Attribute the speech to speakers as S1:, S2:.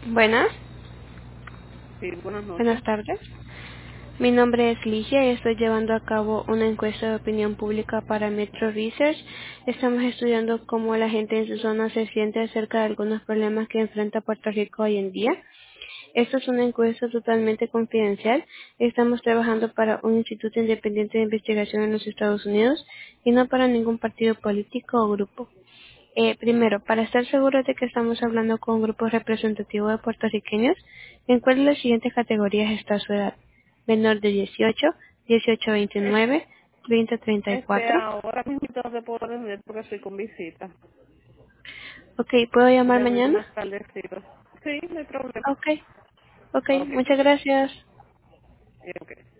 S1: Buenas,
S2: Sí, buenas noches.
S1: buenas tardes. Mi nombre es Ligia y estoy llevando a cabo una encuesta de opinión pública para Metro Research. Estamos estudiando cómo la gente en su zona se siente acerca de algunos problemas que enfrenta Puerto Rico hoy en día. Esta es una encuesta totalmente confidencial. Estamos trabajando para un instituto independiente de investigación en los Estados Unidos y no para ningún partido político o grupo. Primero, para estar seguros de que estamos hablando con un grupo representativo de puertorriqueños, ¿en cuál de las siguientes categorías está su edad? Menor de 18, 18 a 29, 30 a 34.
S2: Ahora mismo no te puedo atender porque estoy con visita.
S1: Ok, ¿puedo llamar
S2: Llame
S1: mañana?
S2: más tardecito. Sí, no hay problema.
S1: Ok, ok,
S2: Ok,
S1: muchas gracias.
S2: ok.